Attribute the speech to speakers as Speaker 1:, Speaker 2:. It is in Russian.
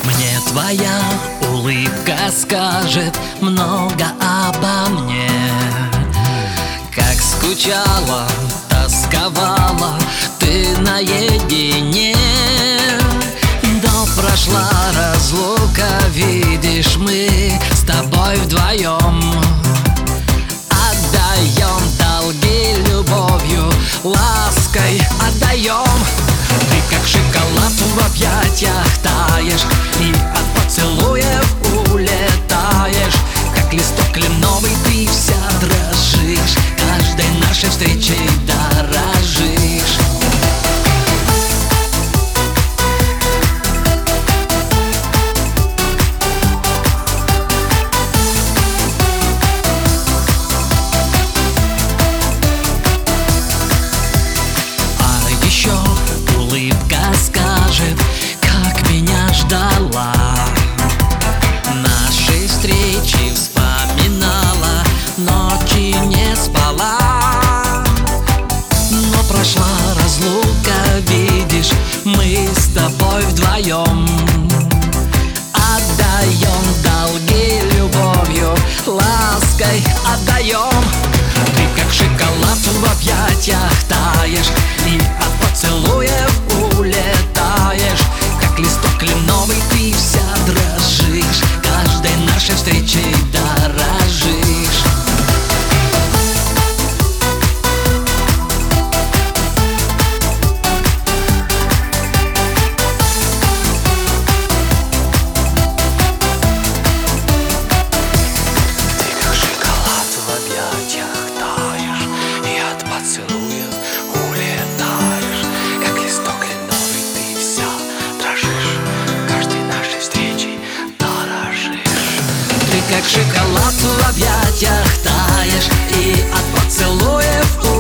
Speaker 1: Мне твоя улыбка скажет много обо мне. Как скучала, тосковала ты наедине. Но прошла разлука, видишь, мы с тобой вдвоем отдаем долги любовью, лаской отдаем. Ты как шоколад в объятиях таешь, и от поцелуев улетаешь. Как листок кленовый ты вся дрожишь, каждой нашей встречей дорожишь. Улыбка скажет, как меня ждала, наши встречи вспоминала, ночи не спала. Но прошла разлука, видишь, мы с тобой вдвоем отдаем долги любовью, лаской отдаем. Ты как шоколад в объятиях таешь, и от поцелуев улетаешь. Как листок кленовый ты вся дрожишь, каждой нашей встречей дорожишь.
Speaker 2: Поцелуев улетаешь, как листок кленовый ты вся дрожишь, каждой нашей встречей дорожишь.
Speaker 1: Ты как шоколад в объятиях таешь, и от поцелуев